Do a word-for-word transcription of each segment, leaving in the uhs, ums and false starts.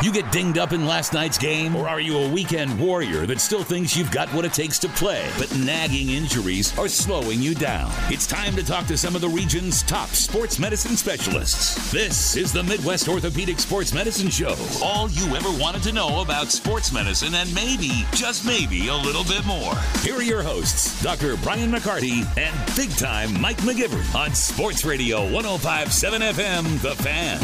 You get dinged up in last night's game? Or are you a weekend warrior that still thinks you've got what it takes to play, but nagging injuries are slowing you down? It's time to talk to some of the region's top sports medicine specialists. This is the Midwest Orthopedic Sports Medicine Show. All you ever wanted to know about sports medicine and maybe, just maybe, a little bit more. Here are your hosts, Doctor Brian McCarty and big-time Mike McGivern on Sports Radio one oh five point seven F M, The Fan.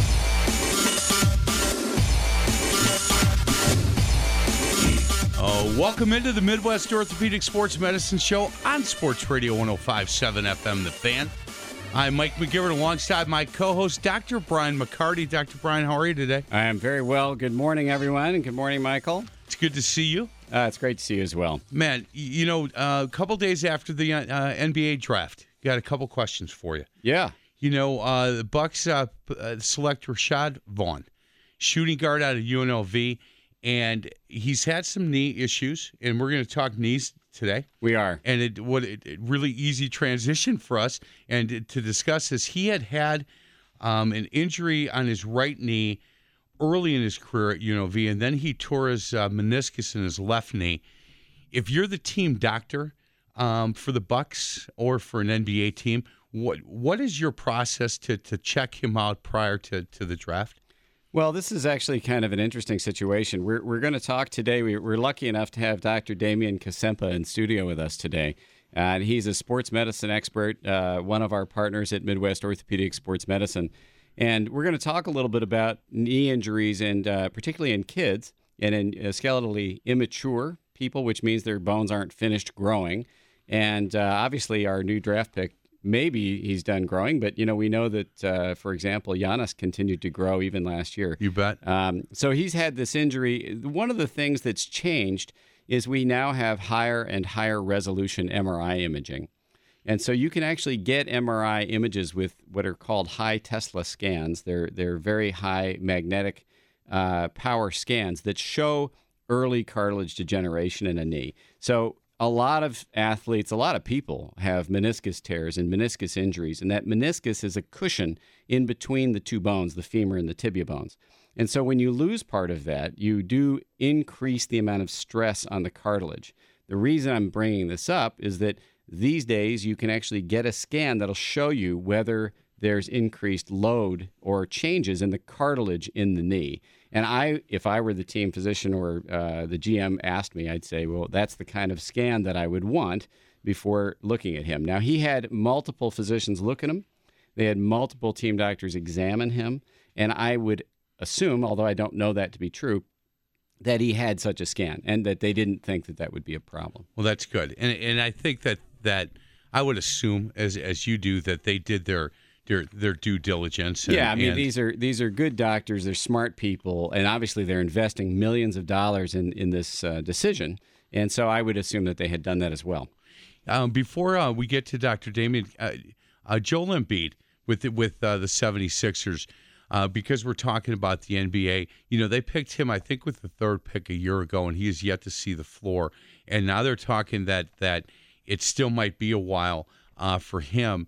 Uh, welcome into the Midwest Orthopedic Sports Medicine Show on Sports Radio one oh five point seven F M, The Fan. I'm Mike McGivern alongside my co-host, Doctor Brian McCarty. Doctor Brian, how are you today? I am very well. Good morning, everyone, and good morning, Michael. It's good to see you. Uh, it's great to see you as well. Man, you know, uh, a couple days after the uh, N B A draft, got a couple questions for you. Yeah. You know, uh, the Bucks uh, select Rashad Vaughn, shooting guard out of U N L V. And he's had some knee issues, and we're going to talk knees today. We are. And it what it, it really easy transition for us and to, to discuss this. He had had um, an injury on his right knee early in his career at U N L V, and then he tore his uh, meniscus in his left knee. If you're the team doctor um, for the Bucks or for an N B A team, what what is your process to to check him out prior to, to the draft? Well, this is actually kind of an interesting situation. We're we're going to talk today. We, we're lucky enough to have Doctor Damian Kasempa in studio with us today. And he's a sports medicine expert, uh, one of our partners at Midwest Orthopedic Sports Medicine. And we're going to talk a little bit about knee injuries, and uh, particularly in kids and in uh, skeletally immature people, which means their bones aren't finished growing. And uh, obviously our new draft pick, maybe he's done growing, but, you know, we know that, uh, for example, Giannis continued to grow even last year. You bet. Um, so he's had this injury. One of the things that's changed is we now have higher and higher resolution M R I imaging. And so you can actually get M R I images with what are called high Tesla scans. They're, they're very high magnetic uh, power scans that show early cartilage degeneration in a knee. So a lot of athletes, a lot of people have meniscus tears and meniscus injuries, and that meniscus is a cushion in between the two bones, the femur and the tibia bones. And so when you lose part of that, you do increase the amount of stress on the cartilage. The reason I'm bringing this up is that these days you can actually get a scan that'll show you whether there's increased load or changes in the cartilage in the knee. And I, if I were the team physician or uh, the G M asked me, I'd say, well, that's the kind of scan that I would want before looking at him. Now, he had multiple physicians look at him. They had multiple team doctors examine him. And I would assume, although I don't know that to be true, that he had such a scan and that they didn't think that that would be a problem. Well, that's good. And and I think that, that I would assume, as as you do, that they did their Their, their due diligence. And, yeah, I mean, and, these are these are good doctors. They're smart people, and obviously they're investing millions of dollars in in this uh, decision. And so I would assume that they had done that as well. Um, before uh, we get to Doctor Damian, uh, uh, Joel Embiid with the, with uh, the seventy-sixers, uh, because we're talking about the N B A, you know, they picked him, I think, with the third pick a year ago, and he has yet to see the floor. And now they're talking that that it still might be a while uh, for him.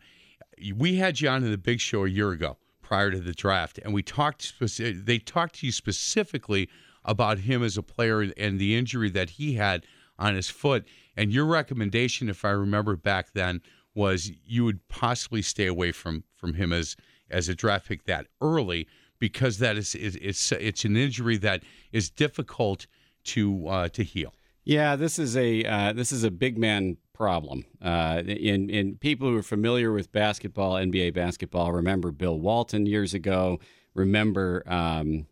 We had you on in the Big Show a year ago prior to the draft, and we talked. Speci- they talked to you specifically about him as a player and the injury that he had on his foot. And your recommendation, if I remember back then, was you would possibly stay away from from him as as a draft pick that early, because that is it, it's it's an injury that is difficult to uh, to heal. Yeah, this is a uh, this is a big man problem. Uh, in in people who are familiar with basketball, N B A basketball, remember Bill Walton years ago. Remember um,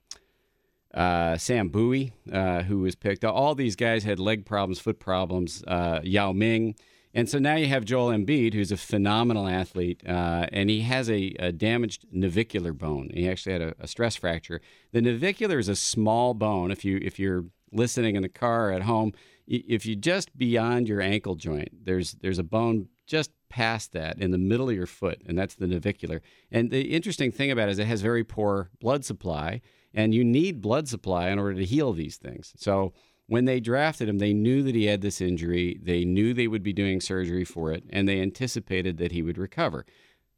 uh, Sam Bowie, uh, who was picked. All these guys had leg problems, foot problems. Uh, Yao Ming, and so now you have Joel Embiid, who's a phenomenal athlete, uh, and he has a, a damaged navicular bone. He actually had a, a stress fracture. The navicular is a small bone. If you if you're listening in the car or at home, if you just beyond your ankle joint, there's there's a bone just past that in the middle of your foot, and that's the navicular. And the interesting thing about it is it has very poor blood supply, and you need blood supply in order to heal these things. So when they drafted him, they knew that he had this injury. They knew they would be doing surgery for it, and they anticipated that he would recover.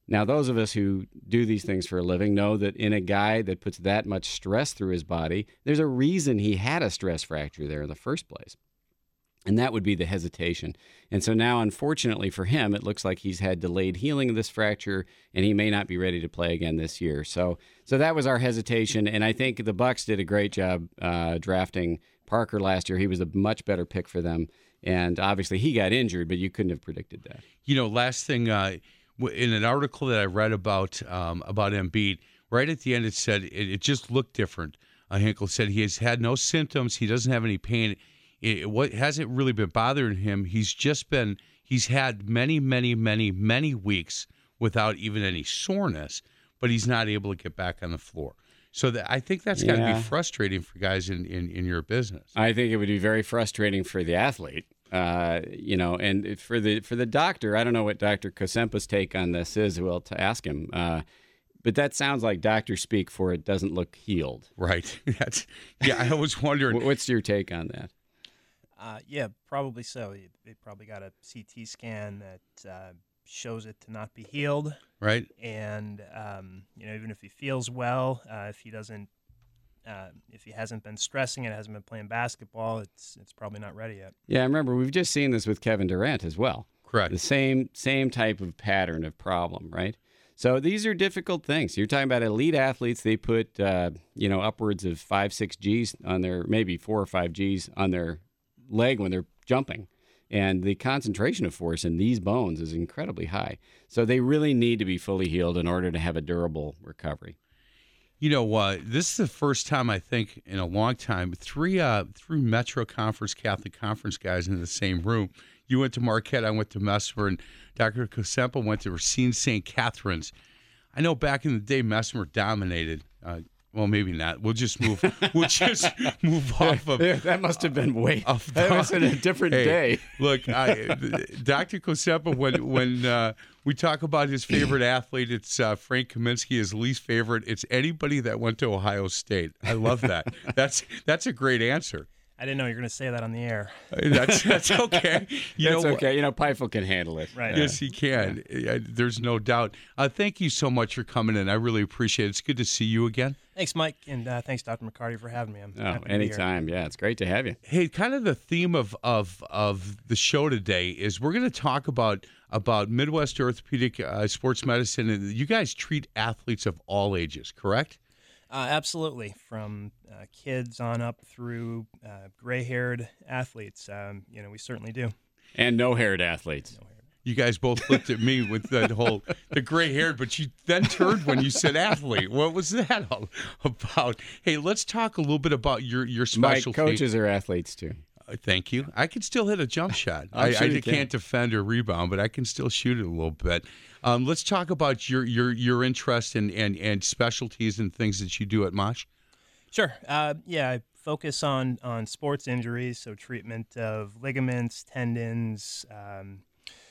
Now, those of us who do these things for a living know that in a guy that puts that much stress through his body, there's a reason he had a stress fracture there in the first place. And that would be the hesitation. And so now, unfortunately for him, it looks like he's had delayed healing of this fracture, and he may not be ready to play again this year. So so that was our hesitation, and I think the Bucs did a great job uh, drafting Parker last year. He was a much better pick for them. And obviously he got injured, but you couldn't have predicted that. You know, last thing, uh, in an article that I read about um, about Embiid, right at the end it said it, it just looked different. Uh, Hinkle said he has had no symptoms. He doesn't have any pain. It, what hasn't really been bothering him, he's just been, he's had many, many, many, many weeks without even any soreness, but he's not able to get back on the floor. So that, I think that's got to Yeah. be frustrating for guys in, in, in your business. I think it would be very frustrating for the athlete, uh, you know, and for the for the doctor. I don't know what Doctor Kosempa's take on this is. Well, to ask him, uh, but that sounds like doctor speak for it doesn't look healed. Right. That's, yeah, I was wondering. What's your take on that? Uh, yeah, probably so. They- They probably got a C T scan that uh, shows it to not be healed. Right. And um, you know, even if he feels well, uh, if he doesn't, uh, if he hasn't been stressing it, hasn't been playing basketball, it's it's probably not ready yet. Yeah, remember we've just seen this with Kevin Durant as well. Correct. The same same type of pattern of problem, right? So these are difficult things. You're talking about elite athletes. They put uh, you know upwards of five, six G's on their, maybe four or five G's on their leg when they're jumping. And the concentration of force in these bones is incredibly high. So they really need to be fully healed in order to have a durable recovery. You know what? Uh, this is the first time I think in a long time three uh three Metro Conference Catholic Conference guys in the same room. You went to Marquette, I went to Mesmer, and Doctor Kosempa went to Racine Saint Catherine's. I know back in the day Mesmer dominated. Uh, well, maybe not. We'll just move. We'll just move off of. Yeah, that must have been way. Of That was in a different Hey, day. Look, I, Doctor Kosempa, when when uh, we talk about his favorite athlete, it's uh, Frank Kaminsky. His least favorite, it's anybody that went to Ohio State. I love that. That's that's a great answer. I didn't know you were going to say that on the air. That's that's okay. You That's know, okay. You know, Peifel can handle it. Right. Yes, he can. Uh, There's no doubt. Uh, thank you so much for coming in. I really appreciate it. It's good to see you again. Thanks, Mike, and uh, thanks, Doctor McCarty, for having me. I'm Oh, happy to be here. anytime. Yeah, it's great to have you. Hey, kind of the theme of of of the show today is we're going to talk about about Midwest Orthopedic uh, Sports Medicine, and you guys treat athletes of all ages, correct? Uh, absolutely, from uh, kids on up through uh, gray-haired athletes. Um, you know, we certainly do. And no-haired athletes. You guys both looked at me with that whole the gray haired, but you then turned when you said athlete. What was that all about? Hey, let's talk a little bit about your your My specialty. coaches are athletes, too. Uh, Thank you. I can still hit a jump shot. I'm I, sure I you can. can't defend or rebound, but I can still shoot it a little bit. Um, let's talk about your your your interest and and and specialties and things that you do at Mosh. Sure. Uh, yeah, I focus on on sports injuries, so treatment of ligaments, tendons, um,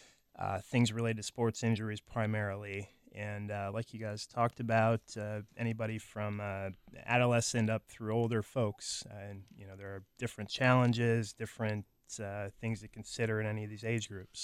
uh, things related to sports injuries primarily. And uh, like you guys talked about, uh, anybody from uh, adolescent up through older folks. And, you know, there are different challenges, different uh, things to consider in any of these age groups.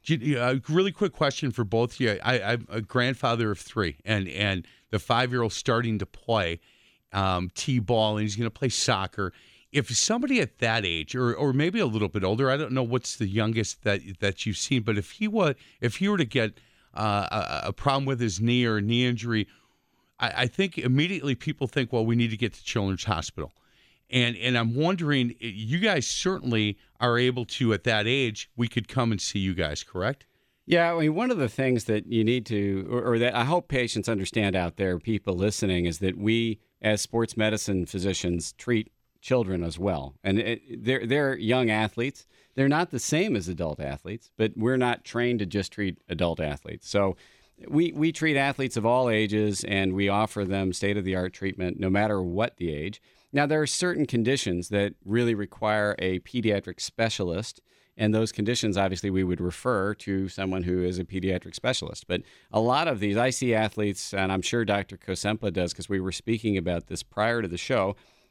A uh, really quick question for both of you. I, I'm a grandfather of three, and and the five-year-old starting to play um, t-ball, and he's going to play soccer. If somebody at that age, or or maybe a little bit older, I don't know what's the youngest that that you've seen, but if he was, if he were to get uh, a, a problem with his knee or a knee injury, I, I think immediately people think, well, we need to get to Children's Hospital. And and I'm wondering, you guys certainly are able to, at that age, we could come and see you guys, correct? Yeah, I mean, one of the things that you need to, or, or that I hope patients understand out there, people listening, is that we, as sports medicine physicians, treat children as well. And it, they're, they're young athletes. They're not the same as adult athletes, but we're not trained to just treat adult athletes. So we, we treat athletes of all ages, and we offer them state-of-the-art treatment no matter what the age. Now, there are certain conditions that really require a pediatric specialist, and those conditions, obviously, we would refer to someone who is a pediatric specialist. But a lot of these, I see athletes, and I'm sure Doctor Kosempa does, because we were speaking about this prior to the show,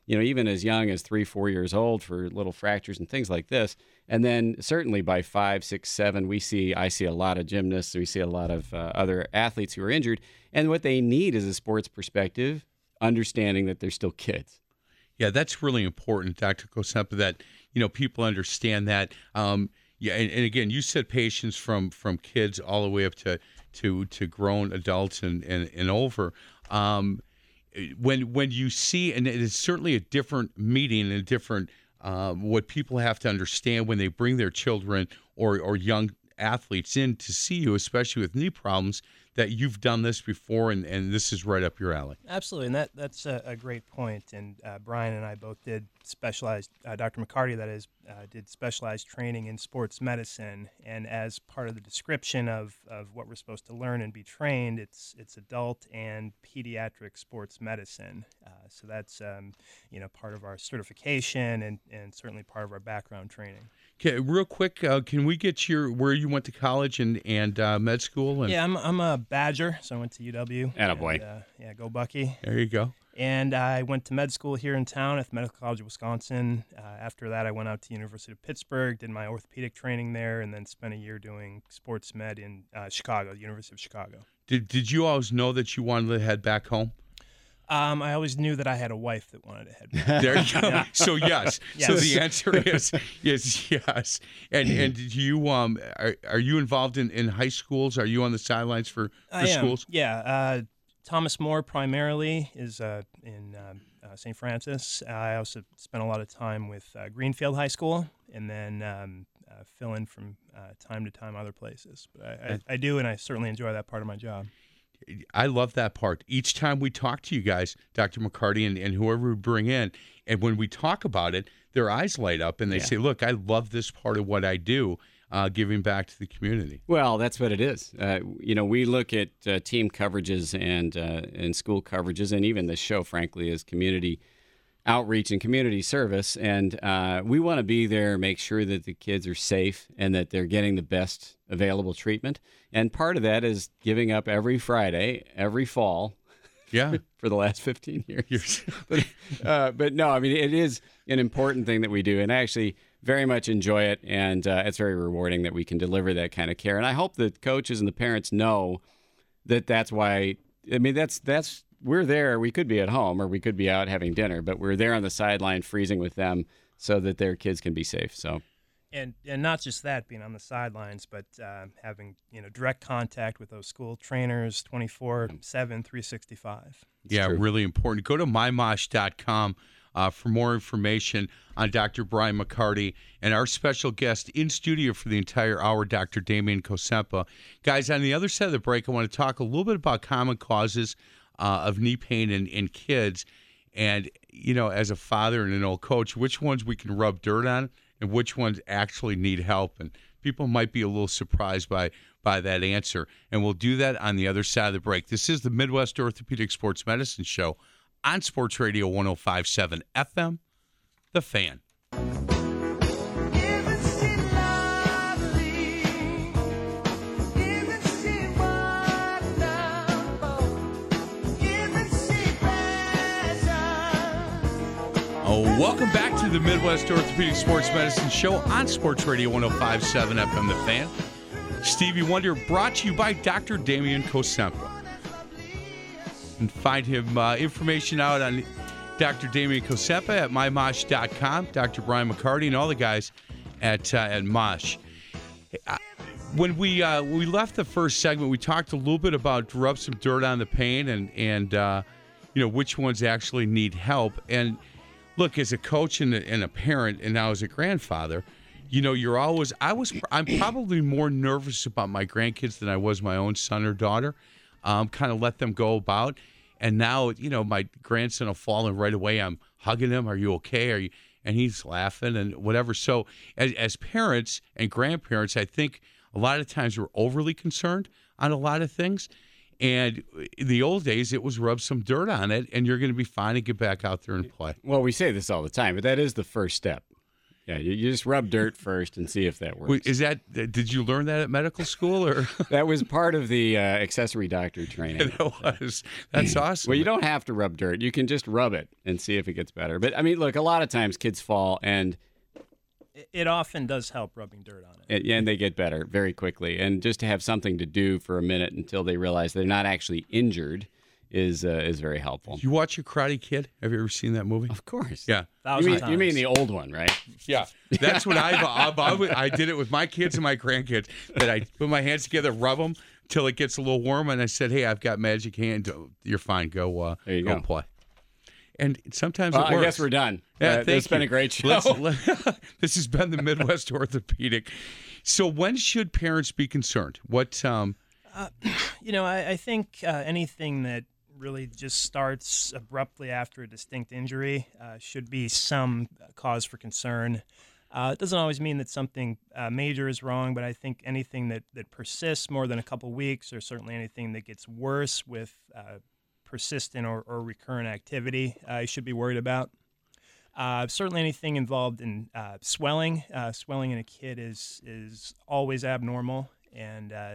you know, even as young as three, four years old for little fractures and things like this. And then certainly by five, six, seven, we see, I see a lot of gymnasts. We see a lot of uh, other athletes who are injured. And what they need is a sports perspective, understanding that they're still kids. Yeah, that's really important, Doctor Kosempa, that, you know, people understand that. Um, yeah, and, and again, you said patients from, from kids all the way up to to, to grown adults and, and, and over. Um, when when you see, and it is certainly a different meeting and a different, um, what people have to understand when they bring their children or, or young athletes in to see you, especially with knee problems, that you've done this before, and, and this is right up your alley. Absolutely, and that that's a, a great point. And uh, Brian and I both did specialized, uh, Doctor McCarty, that is, uh, did specialized training in sports medicine. And as part of the description of, of what we're supposed to learn and be trained, it's it's adult and pediatric sports medicine. Uh, so that's um, you know part of our certification and, and certainly part of our background training. Okay, real quick, uh, can we get your where you went to college and and uh, med school? And yeah, I'm I'm a Badger, so I went to U W. Attaboy. And, uh, yeah, go Bucky. There you go. And I went to med school here in town at the Medical College of Wisconsin. Uh, after that, I went out to the University of Pittsburgh, did my orthopedic training there, and then spent a year doing sports med in uh, Chicago, the University of Chicago. Did Did you always know that you wanted to head back home? Um, I always knew that I had a wife that wanted to head back. There you go. So yes. Yes. So the answer is is yes. And and did you um are, are you involved in, in high schools? Are you on the sidelines for, for I am. schools? Yeah. Uh, Thomas More primarily is uh, in um, uh, Saint Francis. Uh, I also spent a lot of time with uh, Greenfield High School, and then um, uh, fill in from uh, time to time other places. But I, I, I do, and I certainly enjoy that part of my job. I love that part. Each time we talk to you guys, Doctor McCarty and, and whoever we bring in, and when we talk about it, their eyes light up and they Yeah. say, look, I love this part of what I do, uh, giving back to the community. Well, that's what it is. Uh, you know, we look at uh, team coverages and uh, and school coverages, and even this show, frankly, is community outreach and community service. And uh, we want to be there, make sure that the kids are safe and that they're getting the best available treatment. And part of that is giving up every Friday, every fall. Yeah. For the last fifteen years. Years. but, uh, but no, I mean, it is an important thing that we do. And I actually very much enjoy it. And uh, it's very rewarding that we can deliver that kind of care. And I hope that coaches and the parents know that that's why, I mean, that's, that's, we're there. We could be at home or we could be out having dinner, but we're there on the sideline freezing with them so that their kids can be safe. So. And and not just that, being on the sidelines, but uh, having you know direct contact with those school trainers twenty-four seven, three sixty-five. Yeah, true. really important. Go to my mosh dot com uh, for more information on Doctor Brian McCarty and our special guest in studio for the entire hour, Doctor Damian Kosempa. Guys, on the other side of the break, I want to talk a little bit about common causes uh, of knee pain in, in kids. And, you know, as a father and an old coach, which ones we can rub dirt on and which ones actually need help. And people might be a little surprised by by that answer. And we'll do that on the other side of the break. This is the Midwest Orthopedic Sports Medicine Show on Sports Radio one oh five point seven F M, The Fan. Oh, welcome back to the Midwest Orthopedic Sports Medicine Show on Sports Radio one oh five point seven F M, The Fan. Stevie Wonder, brought to you by Doctor Damian Kosempa. And find him uh, information out on Doctor Damian Kosempa at my mosh dot com, Doctor Brian McCarty, and all the guys at uh, at Mosh. When we uh, we left the first segment, we talked a little bit about rub some dirt on the pain and and uh, you know which ones actually need help. And look, as a coach and a, and a parent, and now as a grandfather, you know, you're always, I was, I'm probably more nervous about my grandkids than I was my own son or daughter. Um, kind of let them go about. And now, you know, my grandson will fall and right away I'm hugging him. Are you okay? Are you? And he's laughing and whatever. So as, as parents and grandparents, I think a lot of times we're overly concerned on a lot of things. And in the old days, it was rub some dirt on it, and you're going to be fine and get back out there and play. Well, we say this all the time, but that is the first step. Yeah, you, you just rub dirt first and see if that works. Wait, is that? Did you learn that at medical school, or That was part of the uh, accessory doctor training. that was? That's awesome. Well, you don't have to rub dirt. You can just rub it and see if it gets better. But, I mean, look, a lot of times kids fall, and It, it often does help rubbing dirt on it. and they get better very quickly. And just to have something to do for a minute until they realize they're not actually injured is uh, is very helpful. Did you watch your Karate Kid? Have you ever seen that movie? Of course. Yeah. You Thousand mean, times. you mean the old one, right? Yeah, that's what I've, I've, I've I did it with my kids and my grandkids. That I put my hands together, rub them till it gets a little warm, and I said, "Hey, I've got magic hand. You're fine. Go, uh, There you go, go. play." And sometimes Well, it works. I guess we're done. Yeah, uh, thank it's been you. a great show. Let's- let- this has been the Midwest Orthopedic. So, when should parents be concerned? What? Um, You know, I, I think uh, anything that really just starts abruptly after a distinct injury uh, should be some cause for concern. Uh, it doesn't always mean that something uh, major is wrong, but I think anything that, that persists more than a couple weeks, or certainly anything that gets worse with uh, persistent or, or recurrent activity, uh, you should be worried about. Uh, certainly anything involved in uh, swelling. Uh, swelling in a kid is is always abnormal and uh,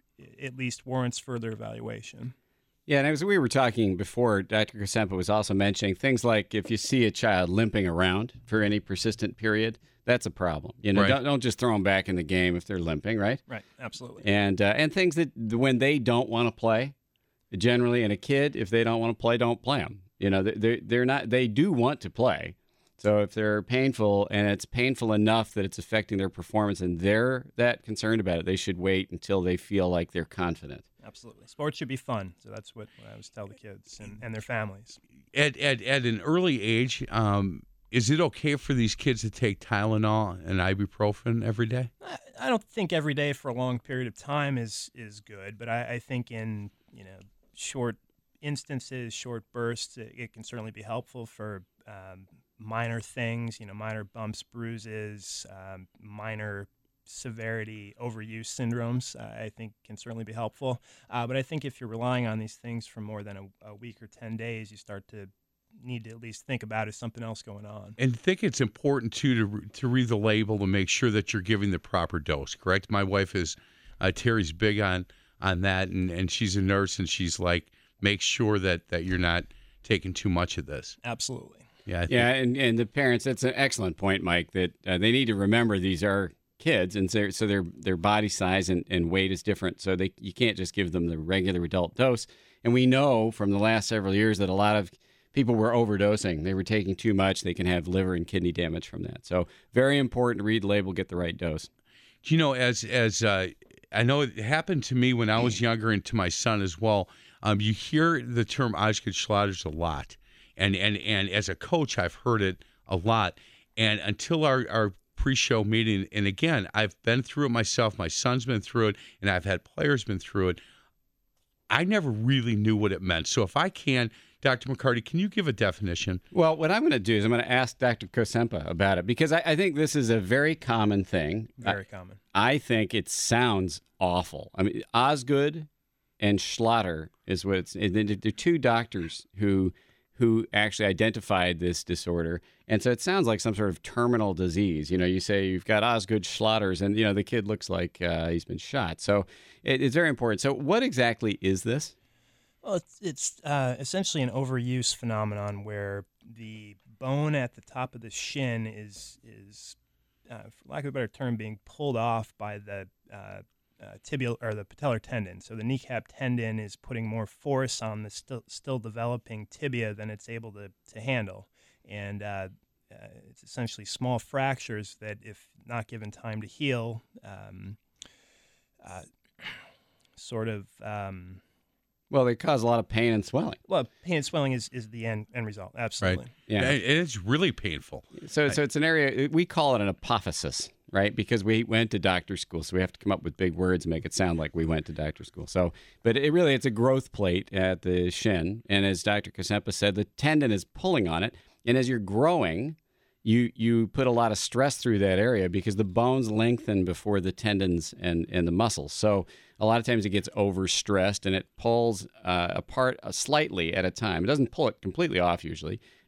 at least warrants further evaluation. Yeah, and as we were talking before, Doctor Kosempa was also mentioning things like if you see a child limping around for any persistent period, that's a problem. You know, Right. don't, don't just throw them back in the game if they're limping, right? Right, absolutely. And uh, and things that when they don't want to play, generally in a kid, if they don't want to play, don't play them. You know, they they're not. They do want to play. So if they're painful and it's painful enough that it's affecting their performance and they're that concerned about it, they should wait until they feel like they're confident. Absolutely. Sports should be fun. So that's what, what I always tell the kids and, and their families. at, at at an early age, um, is it okay for these kids to take Tylenol and ibuprofen every day? I, I don't think every day for a long period of time is is good, but I, I think in you know short instances, short bursts, it, it can certainly be helpful for um, minor things, you know, minor bumps, bruises, um, minor severity overuse syndromes, uh, I think can certainly be helpful. Uh, but I think if you're relying on these things for more than a, a week or ten days, you start to need to at least think about is something else going on. And I think it's important too to re- to read the label to make sure that you're giving the proper dose. Correct? My wife is uh, Terry's big on on that, and, and she's a nurse, and she's like, make sure that that you're not taking too much of this. Absolutely. Yeah. I think, Yeah, and, and the parents, that's an excellent point, Mike, that uh, they need to remember these are kids, and so, so their their body size and, and weight is different, so they you can't just give them the regular adult dose. And we know from the last several years that a lot of people were overdosing. They were taking too much. They can have liver and kidney damage from that. So very important to read the label, get the right dose. You know, as as uh, I know it happened to me when I was younger, and to my son as well. Um, you hear the term Osgood Schlatter's a lot, and and and as a coach, I've heard it a lot. And until our our pre-show meeting, and again, I've been through it myself. My son's been through it, and I've had players been through it. I never really knew what it meant. So if I can, Doctor McCarty, can you give a definition? Well, what I'm going to do is I'm going to ask Doctor Kosempa about it, because I, I think this is a very common thing. Very common. I think it sounds awful. I mean, Osgood and Schlatter is what it's. And they're two doctors who who actually identified this disorder, and so it sounds like some sort of terminal disease. You know, you say you've got Osgood Schlatters, and you know the kid looks like uh, he's been shot. So it, it's very important. So what exactly is this? Well, it's, it's uh, essentially an overuse phenomenon where the bone at the top of the shin is, is uh, for lack of a better term, being pulled off by the uh, uh, tibial or the patellar tendon. So the kneecap tendon is putting more force on the still still developing tibia than it's able to, to handle. And uh, uh, it's essentially small fractures that, if not given time to heal, um, uh, sort of... Um, Well, they cause a lot of pain and swelling. Well, pain and swelling is, is the end, end result. Absolutely. Yeah. And it's really painful. So, so it's an area, we call it an apophysis, right? Because we went to doctor school, so we have to come up with big words and make it sound like we went to doctor school. So, but it really, it's a growth plate at the shin. And as Doctor Kosempa said, the tendon is pulling on it. And as you're growing, you you put a lot of stress through that area because the bones lengthen before the tendons and, and the muscles. So a lot of times it gets overstressed and it pulls uh, apart uh, slightly at a time. It doesn't pull it completely off usually.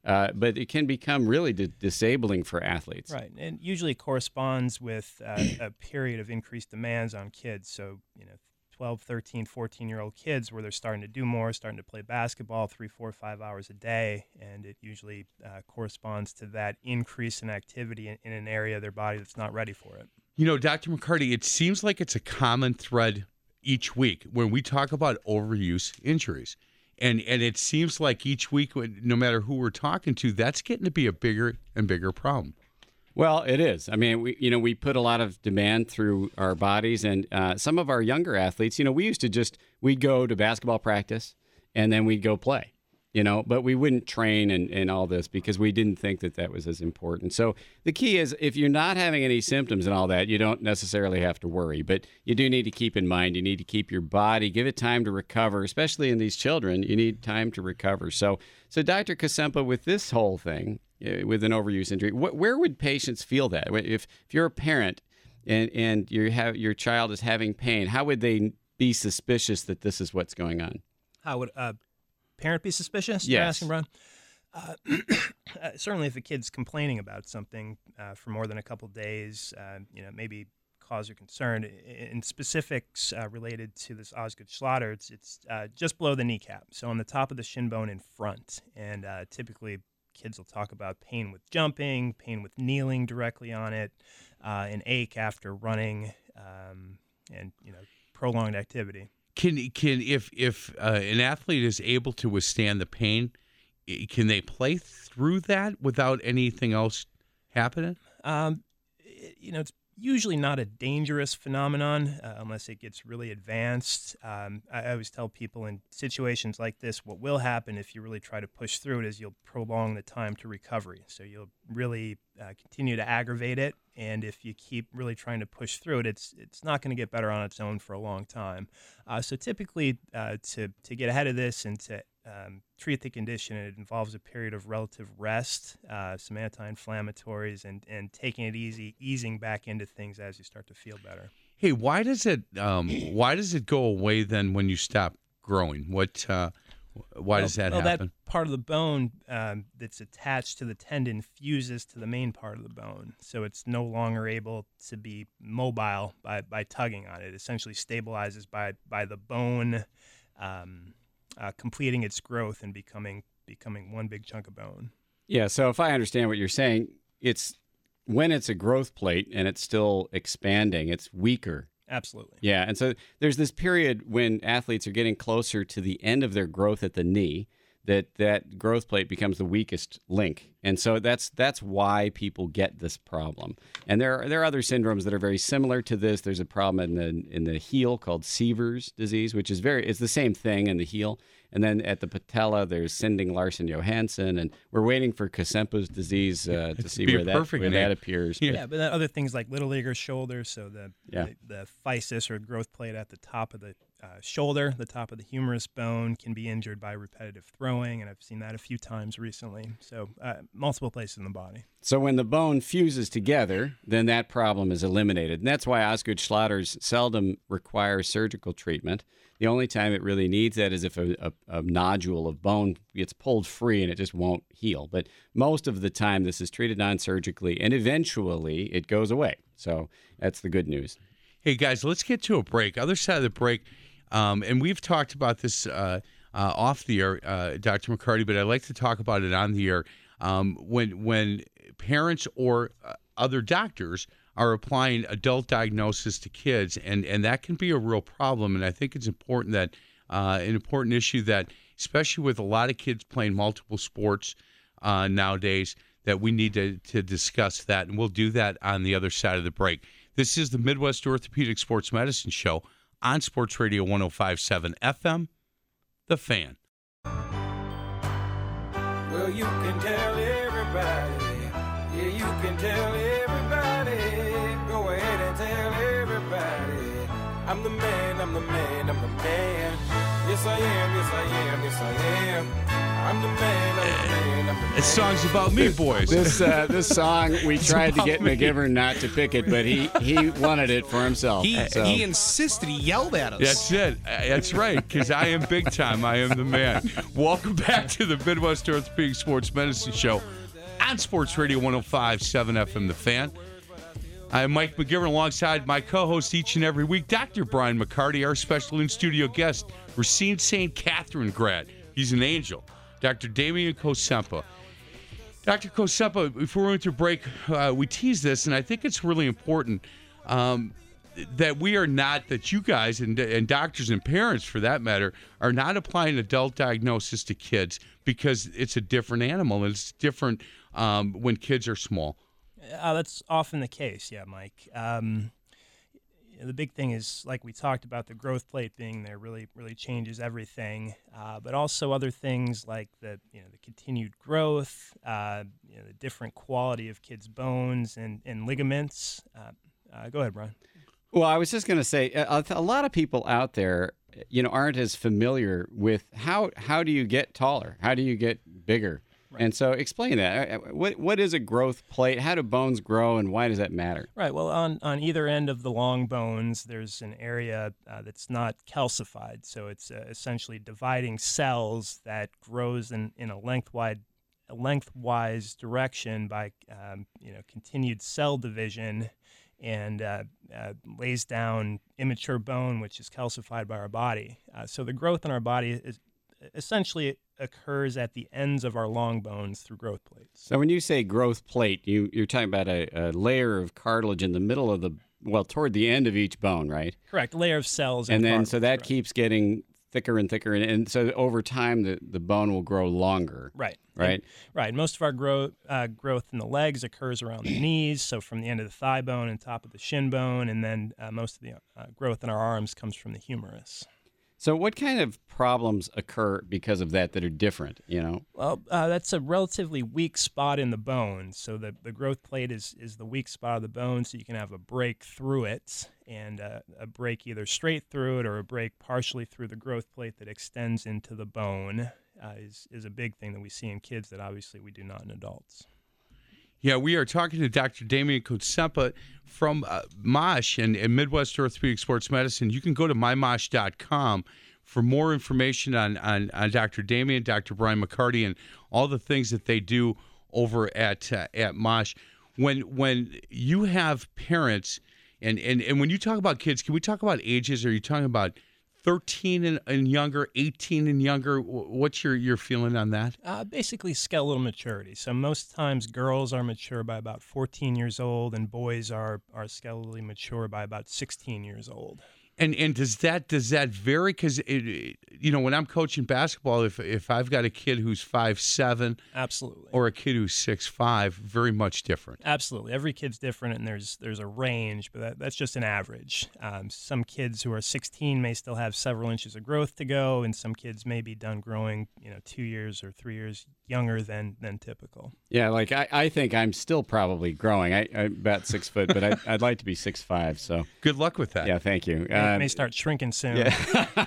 uh, but it can become really di- disabling for athletes. Right, and usually corresponds with uh, a period of increased demands on kids. So, you know, twelve, thirteen, fourteen-year-old kids where they're starting to do more, starting to play basketball three, four, five hours a day, and it usually uh, corresponds to that increase in activity in, in an area of their body that's not ready for it. You know, Doctor McCarty, it seems like it's a common thread each week when we talk about overuse injuries. And and it seems like each week, no matter who we're talking to, that's getting to be a bigger and bigger problem. Well, it is. I mean, we you know we put a lot of demand through our bodies, and uh, some of our younger athletes, you know, we used to just we'd go to basketball practice and then we'd go play, you know, but we wouldn't train and, and all this because we didn't think that that was as important. So the key is if you're not having any symptoms and all that, you don't necessarily have to worry, but you do need to keep in mind, you need to keep your body, give it time to recover, especially in these children, you need time to recover. So, so Doctor Kacempa, with this whole thing, with an overuse injury, wh- where would patients feel that? If if you're a parent and, and you have your child is having pain, how would they be suspicious that this is what's going on? How would a parent be suspicious? Yes. You're asking, Ron? Uh, uh, certainly, if a kid's complaining about something uh, for more than a couple days, uh, you know, maybe cause your concern. In specifics uh, related to this Osgood-Schlatter, it's, it's uh, just below the kneecap, so on the top of the shin bone in front, and uh, typically kids will talk about pain with jumping, pain with kneeling directly on it, uh, an ache after running, um, and you know, prolonged activity. Can can if if uh, an athlete is able to withstand the pain, can they play through that without anything else happening? Um, you know, it's usually not a dangerous phenomenon uh, unless it gets really advanced. Um, I, I always tell people in situations like this, what will happen if you really try to push through it is you'll prolong the time to recovery. So you'll really uh, continue to aggravate it. And if you keep really trying to push through it, it's it's not going to get better on its own for a long time. Uh, so typically, uh, to to get ahead of this and to um, treat the condition, it involves a period of relative rest, uh, some anti-inflammatories, and and taking it easy, easing back into things as you start to feel better. Hey, why does it um, why does it go away then when you stop growing? What uh, why well, does that well, happen? That part of the bone um, that's attached to the tendon fuses to the main part of the bone, so it's no longer able to be mobile by, by tugging on it. It essentially stabilizes by by the bone um, uh, completing its growth and becoming becoming one big chunk of bone. Yeah, so if I understand what you're saying, it's when it's a growth plate and it's still expanding, it's weaker. Absolutely. Yeah, and so there's this period when athletes are getting closer to the end of their growth at the knee, that that growth plate becomes the weakest link. And so that's that's why people get this problem. And there are, there are other syndromes that are very similar to this. There's a problem in the in the heel called Sever's disease, which is very it's the same thing in the heel. And then at the patella, there's Sinding Larsen Johansson, and we're waiting for Kasempa's disease uh, to see where, that, where that appears. Yeah, but, but then other things like little leaguer's shoulder, so the, yeah. the the physis or growth plate at the top of the uh, shoulder, the top of the humerus bone, can be injured by repetitive throwing, and I've seen that a few times recently. So uh, multiple places in the body. So when the bone fuses together, then that problem is eliminated. And that's why Osgood-Schlatters seldom require surgical treatment. The only time it really needs that is if a, a, a nodule of bone gets pulled free and it just won't heal. But most of the time, this is treated non-surgically, and eventually it goes away. So that's the good news. Hey, guys, let's get to a break. Other side of the break, um, and we've talked about this uh, uh, off the air, uh, Doctor McCarty, but I'd like to talk about it on the air. Um, when when parents or uh, other doctors are applying adult diagnosis to kids, and, and that can be a real problem. And I think it's important that uh, an important issue that, especially with a lot of kids playing multiple sports uh, nowadays, that we need to, to discuss that. And we'll do that on the other side of the break. This is the Midwest Orthopedic Sports Medicine Show on Sports Radio one oh five point seven F M, The Fan. Well, you can tell everybody. Yeah, you can tell everybody. Go ahead and tell everybody. I'm the man, I'm the man, I'm the man. Yes, I am, yes, I am, yes, I am. I'm the man, I'm the man, I'm the man. This song's about me, boys. This uh, this song, we tried to about get me. McGivern not to pick it, but he, he wanted it for himself. He, so. he insisted. He yelled at us. That's it. Uh, That's right, because I am big time. I am the man. Welcome back to the Midwest Orthopedic Sports Medicine Show on Sports Radio one oh five point seven F M, The Fan. I'm Mike McGivern alongside my co-host each and every week, Doctor Brian McCarty, our special in-studio guest, Racine Saint Catherine grad. He's an angel. Doctor Damian Kosempa. Doctor Kosempa, before we went to break, uh, we teased this, and I think it's really important um, that we are not, that you guys and, and doctors and parents, for that matter, are not applying adult diagnosis to kids because it's a different animal and it's different um, when kids are small. Uh, that's often the case, yeah, Mike. Um, the big thing is, like we talked about, the growth plate being there really, really changes everything. Uh, but also other things like the, you know, the continued growth, uh, you know, the different quality of kids' bones and, and ligaments. Uh, uh, go ahead, Brian. Well, I was just going to say, a, a lot of people out there, you know, aren't as familiar with how how do you get taller? How do you get bigger? Right. And so explain that. What What is a growth plate? How do bones grow, and why does that matter? Right. Well, on, on either end of the long bones, there's an area uh, that's not calcified. So it's uh, essentially dividing cells that grows in, in a lengthwise, a lengthwise direction by um, you know continued cell division, and uh, uh, lays down immature bone, which is calcified by our body. Uh, so the growth in our body is essentially occurs at the ends of our long bones through growth plates. So when you say growth plate, you, you're talking about a, a layer of cartilage in the middle of the, well, toward the end of each bone, right? Correct. A layer of cells. And, and then, cartilage, so that right. keeps getting thicker and thicker. And, and so over time, the, the bone will grow longer. Right. Right. And, right. Most of our grow, uh, growth in the legs occurs around the knees, so from the end of the thigh bone and top of the shin bone, and then uh, most of the uh, growth in our arms comes from the humerus. So what kind of problems occur because of that that are different, you know? Well, uh, that's a relatively weak spot in the bone. So the, the growth plate is, is the weak spot of the bone, so you can have a break through it, and uh, a break either straight through it or a break partially through the growth plate that extends into the bone uh, is, is a big thing that we see in kids that obviously we do not in adults. Yeah, we are talking to Doctor Damian Kosempa from uh, MOSH and, and Midwest Orthopedic Sports Medicine. You can go to my mosh dot com for more information on, on, on Doctor Damian, Doctor Brian McCarty, and all the things that they do over at uh, at MOSH. When when you have parents, and, and, and when you talk about kids, can we talk about ages? Are you talking about thirteen and, and younger, eighteen and younger? What's your, your feeling on that? Uh, basically skeletal maturity. So most times girls are mature by about fourteen years old, and boys are, are skeletally mature by about sixteen years old. And and does that does that vary? Because you know, when I'm coaching basketball, if if I've got a kid who's five seven, absolutely, or a kid who's six five, very much different. Absolutely, every kid's different, and there's there's a range, but that, that's just an average. Um, some kids who are sixteen may still have several inches of growth to go, and some kids may be done growing, you know, two years or three years younger than than typical. Yeah, like I, I think I'm still probably growing. I, I'm about six foot, but I, I'd like to be six five. So good luck with that. Yeah, thank you. It Um, may start shrinking soon. Yeah.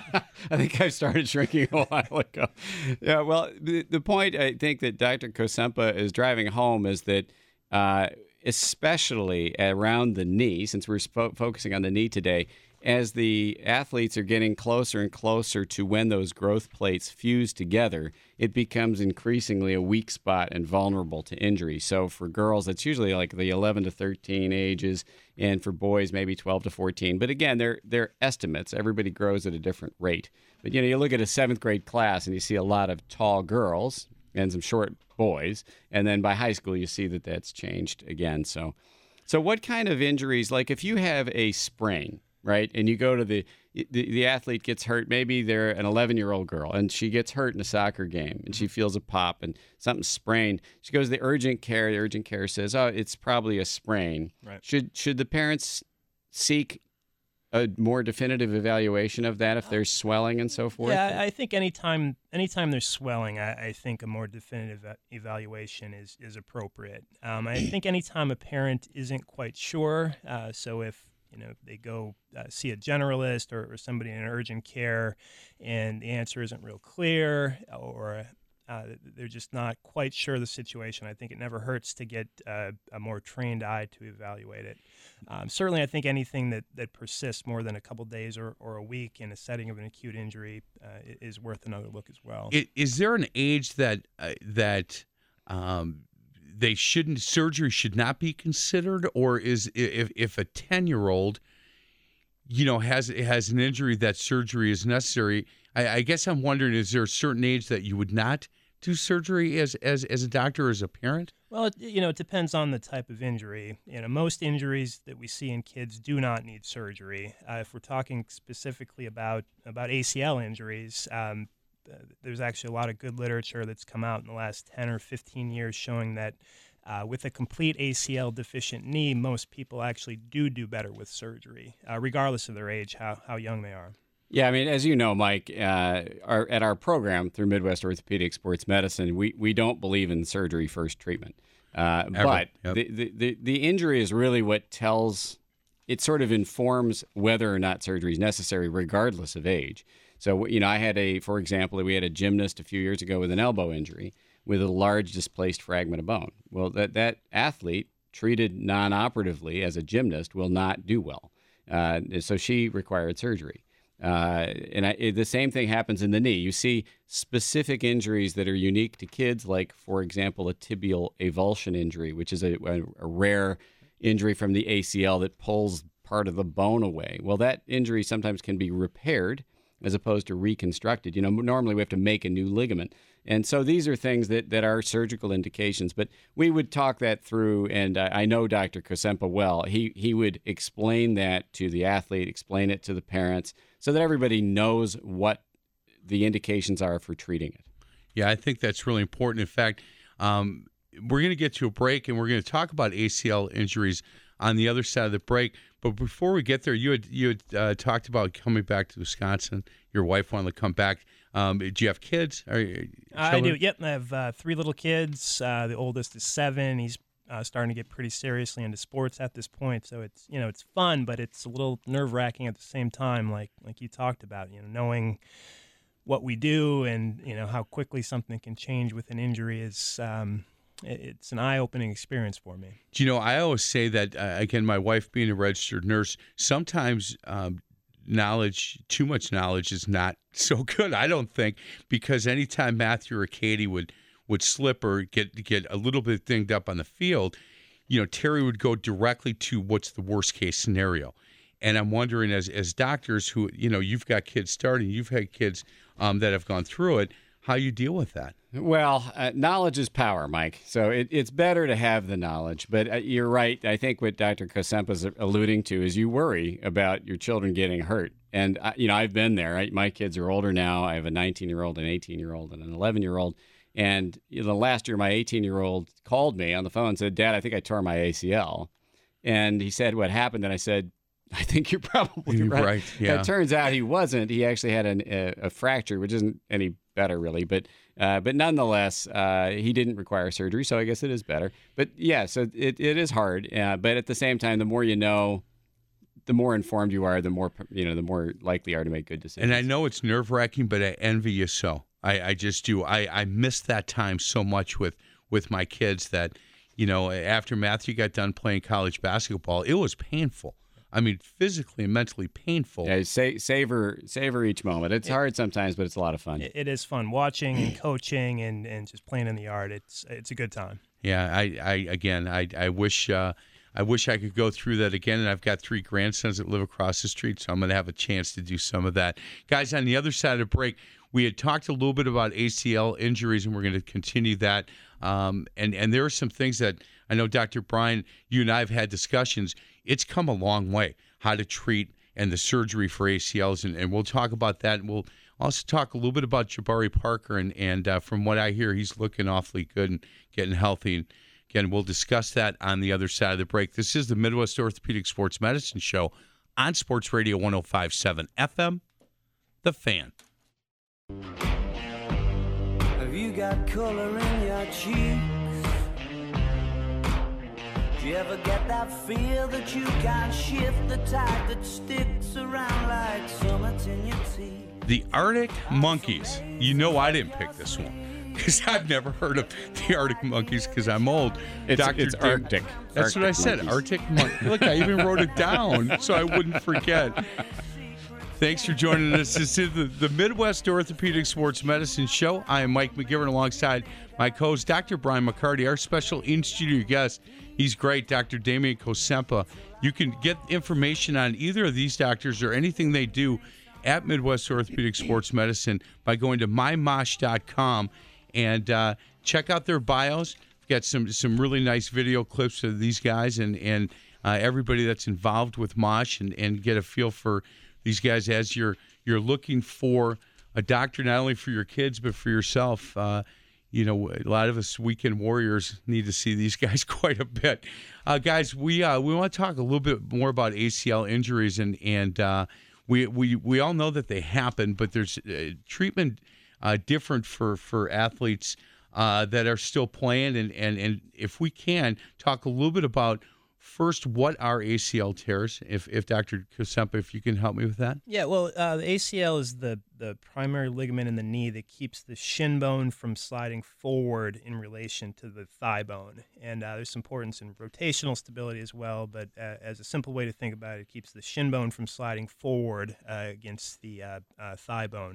I think I started shrinking a while ago. Yeah, well, the, the point I think that Doctor Kosempa is driving home is that uh, especially around the knee, since we're spo- focusing on the knee today, as the athletes are getting closer and closer to when those growth plates fuse together, it becomes increasingly a weak spot and vulnerable to injury. So for girls, it's usually like the eleven to thirteen ages, and for boys, maybe twelve to fourteen. But again, they're, they're estimates. Everybody grows at a different rate. But, you know, you look at a seventh grade class and you see a lot of tall girls and some short boys. And then by high school, you see that that's changed again. So, so what kind of injuries, like if you have a sprain, right, and you go to the, the the athlete gets hurt, maybe they're an eleven-year-old girl, and she gets hurt in a soccer game, and she feels a pop, and something's sprained. She goes to the urgent care. The urgent care says, oh, it's probably a sprain. Right. Should should the parents seek a more definitive evaluation of that if there's swelling and so forth? Yeah, I think anytime anytime there's swelling, I, I think a more definitive evaluation is, is appropriate. Um, I think anytime a parent isn't quite sure, uh, so if you know, they go uh, see a generalist or, or somebody in urgent care, and the answer isn't real clear, or Uh, they're just not quite sure of the situation. I think it never hurts to get uh, a more trained eye to evaluate it. Um, certainly, I think anything that, that persists more than a couple days or, or a week in a setting of an acute injury uh, is worth another look as well. It, is there an age that uh, that um, they shouldn't surgery should not be considered, or is if if a ten-year-old, you know, has has an injury that surgery is necessary? I, I guess I'm wondering: is there a certain age that you would not do surgery as as as a doctor or as a parent? Well, it, you know, it depends on the type of injury. You know, most injuries that we see in kids do not need surgery. Uh, if we're talking specifically about about A C L injuries, um, uh, there's actually a lot of good literature that's come out in the last ten or fifteen years showing that uh, with a complete A C L deficient knee, most people actually do do better with surgery, uh, regardless of their age, how how young they are. Yeah, I mean, as you know, Mike, uh, our, at our program through Midwest Orthopedic Sports Medicine, we, we don't believe in surgery first treatment. Uh, but yep. the, the, the, the injury is really what tells, it sort of informs whether or not surgery is necessary regardless of age. So, you know, I had a, for example, we had a gymnast a few years ago with an elbow injury with a large displaced fragment of bone. Well, that, that athlete treated non-operatively as a gymnast will not do well. Uh, so she required surgery. Uh, and I, it, the same thing happens in the knee. You see specific injuries that are unique to kids, like, for example, a tibial avulsion injury, which is a, a, a rare injury from the A C L that pulls part of the bone away. Well, that injury sometimes can be repaired as opposed to reconstructed. You know, normally we have to make a new ligament. And so these are things that, that are surgical indications. But we would talk that through, and I, I know Doctor Kosempa well. He, he would explain that to the athlete, explain it to the parents, so that everybody knows what the indications are for treating it. Yeah, I think that's really important. In fact, um, we're going to get to a break, and we're going to talk about A C L injuries on the other side of the break. But before we get there, you had you had uh, talked about coming back to Wisconsin. Your wife wanted to come back. Um, do you have kids? Are you, I do. Yep, I have uh, three little kids. Uh, the oldest is seven. He's uh, starting to get pretty seriously into sports at this point. So it's you know it's fun, but it's a little nerve wracking at the same time. Like like you talked about, you know, knowing what we do and you know how quickly something can change with an injury is. Um, It's an eye-opening experience for me. Do you know, I always say that, uh, again, my wife being a registered nurse, sometimes um, knowledge, too much knowledge is not so good, I don't think, because anytime Matthew or Katie would, would slip or get get a little bit dinged up on the field, you know, Terry would go directly to what's the worst-case scenario. And I'm wondering, as as doctors who, you know, you've got kids starting, you've had kids um, that have gone through it, how you deal with that? Well, uh, knowledge is power, Mike. So it, it's better to have the knowledge. But uh, you're right. I think what Doctor Kosempa is alluding to is you worry about your children getting hurt. And, uh, you know, I've been there. Right? My kids are older now. I have a nineteen-year-old, an eighteen-year-old, and an eleven-year-old. And you know, the last year, my eighteen-year-old called me on the phone and said, Dad, I think I tore my A C L. And he said, what happened? And I said, I think you're probably right. right yeah. It turns out he wasn't. He actually had an, a, a fracture, which isn't any better, really. But uh, but nonetheless, uh, he didn't require surgery, so I guess it is better. But yeah, so it, it is hard. Uh, but at the same time, the more you know, the more informed you are, the more you know, the more likely you are to make good decisions. And I know it's nerve-wracking, but I envy you so. I, I just do. I, I miss that time so much with, with my kids that, you know, after Matthew got done playing college basketball, it was painful. I mean, physically and mentally painful. Yeah, sa- savor savor each moment. It's it, hard sometimes, but it's a lot of fun. It, it is fun watching and coaching and, and just playing in the yard. It's it's a good time. Yeah, I, I again, I I wish uh, I wish I could go through that again. And I've got three grandsons that live across the street, so I'm going to have a chance to do some of that. Guys, on the other side of the break, we had talked a little bit about A C L injuries, and we're going to continue that. Um, and and there are some things that I know, Doctor Brian, you and I have had discussions. It's come a long way, how to treat and the surgery for A C Ls, and, and we'll talk about that. And we'll also talk a little bit about Jabari Parker, and, and uh, from what I hear, he's looking awfully good and getting healthy. And again, we'll discuss that on the other side of the break. This is the Midwest Orthopedic Sports Medicine Show on Sports Radio one oh five point seven F M, The Fan. Have you got color in your cheeks? Do you ever get that feel that you can't shift, the tide that sticks around like summits in your teeth? The Arctic Monkeys. You know I didn't pick this one. because I've never heard of the Arctic monkeys because I'm old. It's, Doctor it's Dam- Arctic. That's Arctic what I said, monkeys. Arctic monkey. Look, I even wrote it down so I wouldn't forget. Thanks for joining us. This is the, the Midwest Orthopedic Sports Medicine Show. I am Mike McGivern alongside my co-host, Doctor Brian McCarty, our special in-studio guest. He's great, Doctor Damian Kosempa. You can get information on either of these doctors or anything they do at Midwest Orthopedic Sports Medicine by going to my mosh dot com and uh, check out their bios. We've got some some really nice video clips of these guys and, and uh, everybody that's involved with Mosh and, and get a feel for these guys as you're you're looking for a doctor not only for your kids but for yourself. Uh, you know, a lot of us weekend warriors need to see these guys quite a bit. Uh, guys, we uh, we want to talk a little bit more about A C L injuries and and uh, we we we all know that they happen, but there's uh, treatment uh, different for for athletes uh, that are still playing and and and if we can talk a little bit about. First, what are A C L tears? If, if Doctor Kosempa, if you can help me with that. Yeah, well, uh, the A C L is the, the primary ligament in the knee that keeps the shin bone from sliding forward in relation to the thigh bone. And uh, there's importance in rotational stability as well, but uh, as a simple way to think about it, it keeps the shin bone from sliding forward uh, against the uh, uh, thigh bone.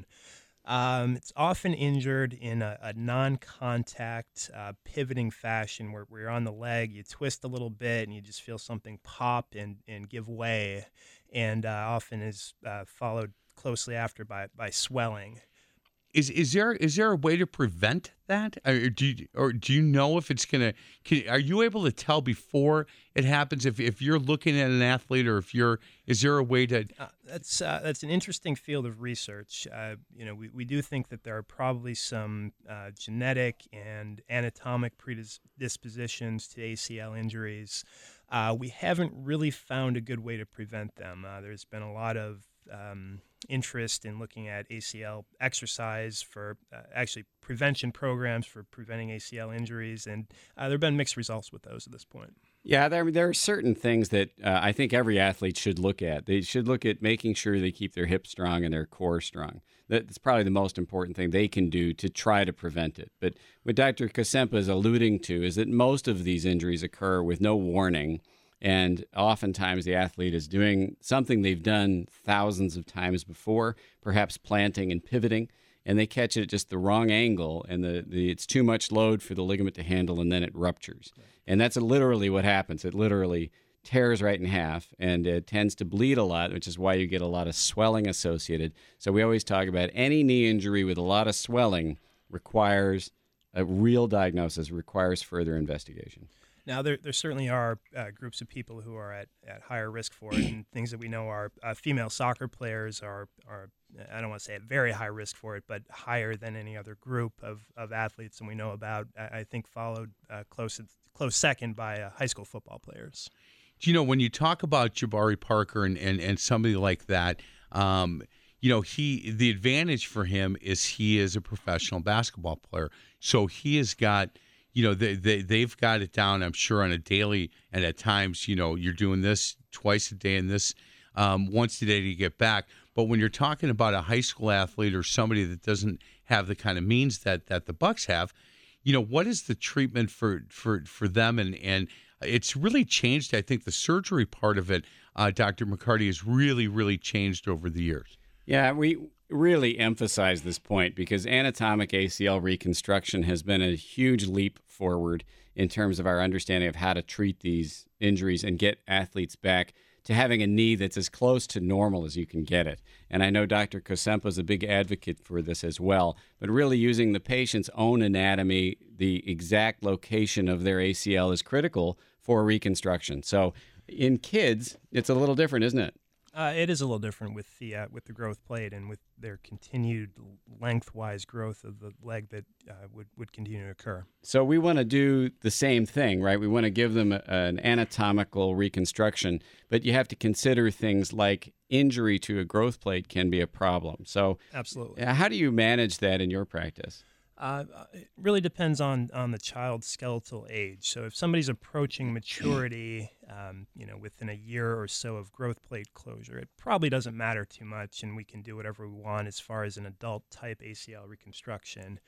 Um, it's often injured in a, a non-contact uh, pivoting fashion where, where you're on the leg, you twist a little bit, and you just feel something pop and, and give way, and uh, often is uh, followed closely after by, by swelling. Is is there is there a way to prevent that? Or do you, or do you know if it's gonna? Can, are you able to tell before it happens if, if you're looking at an athlete or if you're? Is there a way to? Uh, that's uh, that's an interesting field of research. Uh, you know, we, we do think that there are probably some uh, genetic and anatomic predispositions to A C L injuries. Uh, we haven't really found a good way to prevent them. Uh, there's been a lot of um, interest in looking at A C L exercise for uh, actually prevention programs for preventing A C L injuries, and uh, there have been mixed results with those at this point. Yeah, there, there are certain things that uh, I think every athlete should look at. They should look at making sure they keep their hips strong and their core strong. That's probably the most important thing they can do to try to prevent it. But what Doctor Kosempa is alluding to is that most of these injuries occur with no warning. And oftentimes the athlete is doing something they've done thousands of times before, perhaps planting and pivoting, and they catch it at just the wrong angle, and the, the it's too much load for the ligament to handle, and then it ruptures. Right. And that's literally what happens. It literally tears right in half, and it tends to bleed a lot, which is why you get a lot of swelling associated. So we always talk about any knee injury with a lot of swelling requires a real diagnosis, requires further investigation. Now, there, there certainly are uh, groups of people who are at, at higher risk for it, and things that we know are uh, female soccer players are, are, I don't want to say at very high risk for it, but higher than any other group of, of athletes, and we know about, I, I think, followed uh, close close second by uh, high school football players. You know, when you talk about Jabari Parker and, and, and somebody like that, um, you know, he the advantage for him is he is a professional basketball player, so he has got – you know, they, they, they've got it down, I'm sure, on a daily, and at times, you know, you're doing this twice a day and this um, once a day to get back. But when you're talking about a high school athlete or somebody that doesn't have the kind of means that, that the Bucks have, you know, what is the treatment for for, for them? And, and it's really changed. I think the surgery part of it, uh, Doctor McCarty, has really, really changed over the years. Yeah, we really emphasize this point because anatomic A C L reconstruction has been a huge leap forward in terms of our understanding of how to treat these injuries and get athletes back to having a knee that's as close to normal as you can get it. And I know Doctor Kosempa is a big advocate for this as well, but really using the patient's own anatomy, the exact location of their A C L is critical for reconstruction. So in kids, it's a little different, isn't it? Uh, it is a little different with the uh, with the growth plate and with their continued lengthwise growth of the leg that uh, would, would continue to occur. So we want to do the same thing, right? We want to give them a, an anatomical reconstruction, but you have to consider things like injury to a growth plate can be a problem. So absolutely. How do you manage that in your practice? Uh, it really depends on, on the child's skeletal age. So if somebody's approaching maturity, um, you know, within a year or so of growth plate closure, it probably doesn't matter too much, and we can do whatever we want as far as an adult type A C L reconstruction.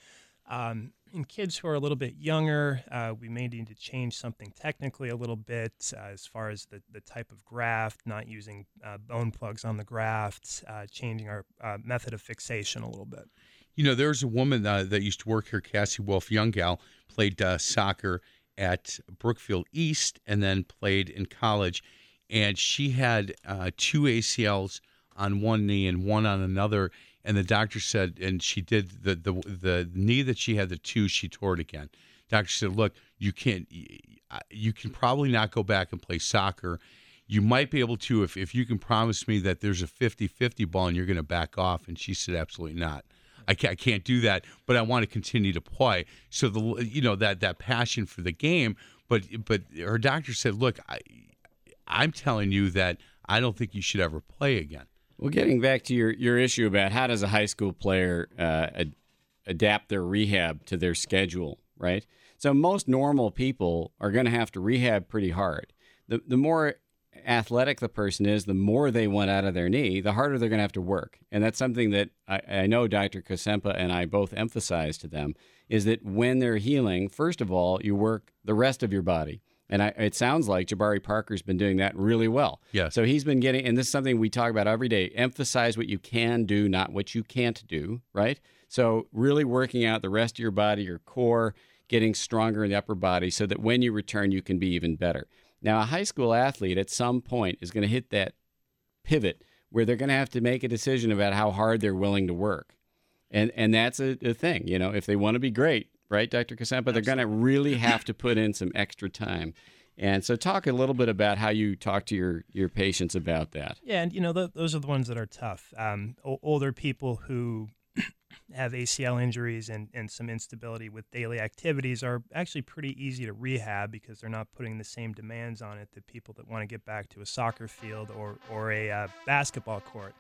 Um, in kids who are a little bit younger, uh, we may need to change something technically a little bit uh, as far as the, the type of graft, not using uh, bone plugs on the graft, uh, changing our uh, method of fixation a little bit. You know, there's a woman uh, that used to work here, Cassie Wolf, young gal, played uh, soccer at Brookfield East and then played in college. And she had uh, two A C Ls on one knee and one on another. And the doctor said, and she did the, the the knee that she had, the two, she tore it again. Doctor said, look, you can't, you can probably not go back and play soccer. You might be able to if, if you can promise me that there's a fifty-fifty ball and you're going to back off. And she said, absolutely not. I can't, I can't do that, but I want to continue to play. So the you know that that passion for the game, but but her doctor said, look, I, I'm telling you that I don't think you should ever play again. Well, getting back to your, your issue about how does a high school player uh, ad- adapt their rehab to their schedule, right? So most normal people are going to have to rehab pretty hard. The the more athletic the person is, the more they want out of their knee, the harder they're going to have to work. And that's something that I, I know Doctor Kosempa and I both emphasize to them, is that when they're healing, first of all, you work the rest of your body. And I, it sounds like Jabari Parker's been doing that really well. Yes. So he's been getting, and this is something we talk about every day, emphasize what you can do, not what you can't do, right? So really working out the rest of your body, your core, getting stronger in the upper body so that when you return, you can be even better. Now, a high school athlete at some point is going to hit that pivot where they're going to have to make a decision about how hard they're willing to work. And and that's a, a thing, you know, if they want to be great, right, Doctor Kosempa, they're going to really have to put in some extra time. And so talk a little bit about how you talk to your, your patients about that. Yeah, and, you know, th- those are the ones that are tough. Um, o- older people who have A C L injuries and, and some instability with daily activities are actually pretty easy to rehab because they're not putting the same demands on it that people that want to get back to a soccer field or, or a uh, basketball court.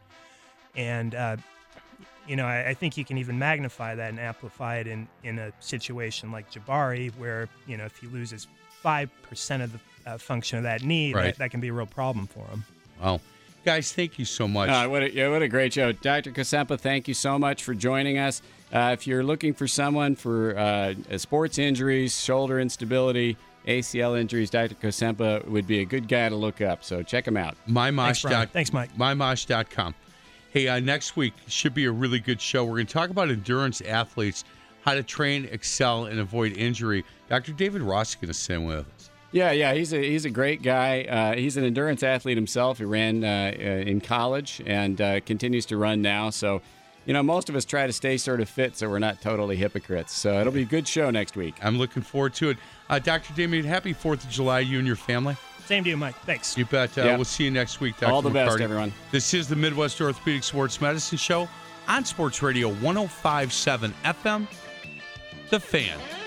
And, uh, you know, I, I think you can even magnify that and amplify it in, in a situation like Jabari where, you know, if he loses five percent of the uh, function of that knee, Right. that, that can be a real problem for him. Wow. Guys, thank you so much. Uh, what, a, yeah, what a great show. Doctor Kosempa, thank you so much for joining us. Uh, if you're looking for someone for uh, sports injuries, shoulder instability, A C L injuries, Doctor Kosempa would be a good guy to look up. So check him out. My Mosh Thanks, Brian. dot, Thanks, Mike. my mosh dot com. Hey, uh, next week should be a really good show. We're going to talk about endurance athletes, how to train, excel, and avoid injury. Doctor David Ross is going to sit in with us. Yeah, yeah, he's a he's a great guy. Uh, he's an endurance athlete himself. He ran uh, uh, in college and uh, continues to run now. So, you know, most of us try to stay sort of fit so we're not totally hypocrites. So it'll be a good show next week. I'm looking forward to it. Uh, Doctor Damien, happy fourth of July, you and your family. Same to you, Mike. Thanks. You bet. Uh, Yeah. We'll see you next week, Doctor All the best, McCarty. everyone. This is the Midwest Orthopedic Sports Medicine Show on Sports Radio one oh five point seven F M, The Fan.